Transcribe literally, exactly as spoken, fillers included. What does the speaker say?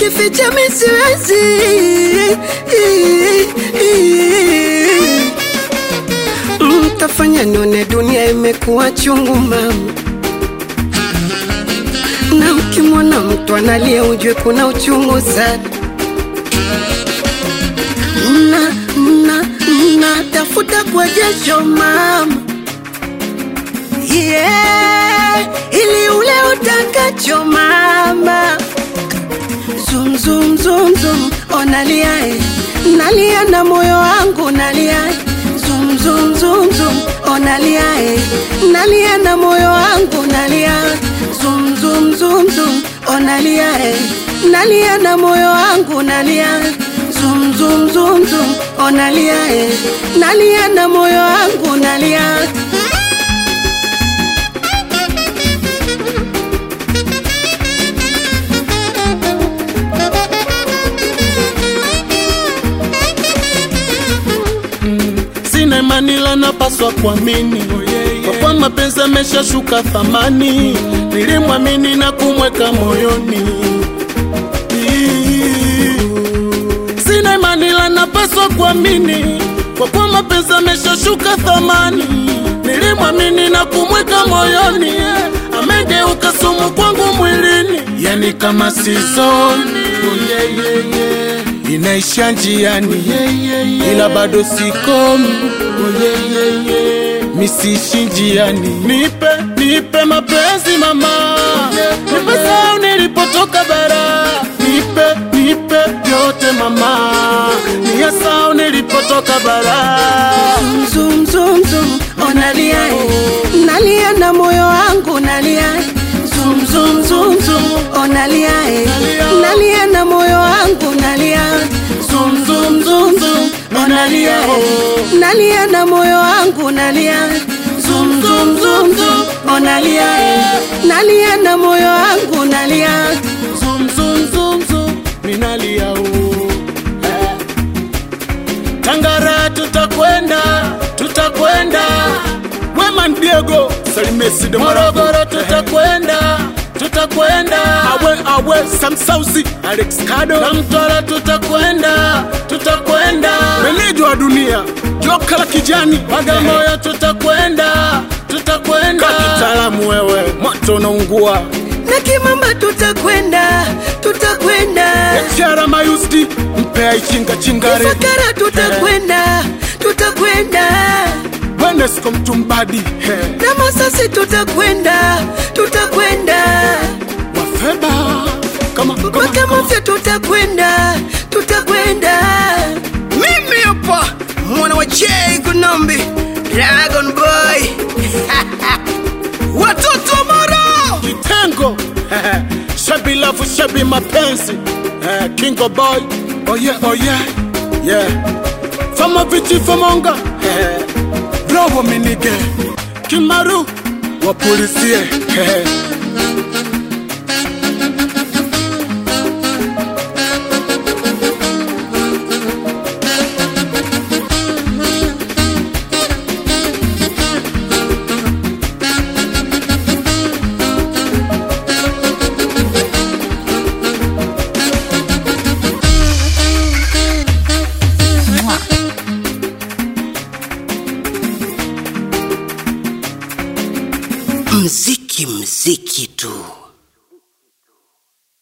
kujificha mimi siwezi. Mtafanya nione dunia imekuwa chungu mama, na ukimwona mtu analia ujue kuna uchungu sana. Na, na, na tafuta kwa jasho mama, yeah, ili ule utakacho mama. Zum zum zum zum, onalia eh, nalia na moyo wangu nalia. Zum zum zum zum, onalia eh, nalia na moyo wangu nalia. Zum zum zum zum, onalia eh, nalia na moyo wangu nalia. Zum zum zum zum, onalia eh, nalia na moyo wangu nalia. Sina imani la napaswa kuamini, kwa kwa mapenzi ameshashuka thamani. Nilimwamini na kumweka moyoni. Sina imani la napaswa kuamini, kwa kwa mapenzi ameshashuka thamani. Nilimwamini na kumweka moyoni. Amegeuka sumu kwangu mwilini, yani kama season. Oh yeah yeah yeah, inaisha njiani, yeah, yeah, yeah, ila bado sikomi. Oh yeah yeah yeah, misishi njiani. Nipe, nipe mapenzi mama, yeah, nipe sao nilipotoka bara. Nipe, nipe yote mama, niya sao nilipotoka bara. Zum zum zum, onalia eh, nalia na moyo wangu nalia. Zum zum zum zum, onalia eh, nalia na moyo wangu nalia. Zum zum zum zum, onalia eh, nalia na moyo wangu nalia. Zum zum zum zum, onalia eh, nalia na moyo wangu nalia. Zum zum zum zum, minalia oh. eh. Tangara tutakwenda, tutakwenda. Wema Diego, Salimesi de Morogoro tutakwenda, tutakwenda. Awe awe Samsausi, Alex Kado na Mtwara tutakwenda, tutakwenda. Meneja wa dunia, joka la kijani, Bagamoyo tutakwenda, tutakwenda. Kakitaalamu wewe, moto unaungua. Na Kimamba tutakwenda, tutakwenda. Echara Mayusti, Mpea Ichinga Chingari. Ifakara tutakwenda, tutakwenda. Wenesco Mtumbadi, na Masasi tutakwenda, tutakwenda. Wafeba kama kama mpaka Mafia tutakwenda, tutakwenda. Mimi hapa mwana wa J Kunombi, Dragon Boy. Watoto Moro Kitengo, Shabi Love Shabi mapenzi, Kingo Boy. Oh yeah, oh yeah, yeah. Fama Vici Famonga, Bravo Minige Kimaru wa polisie. Mziki mziki tu.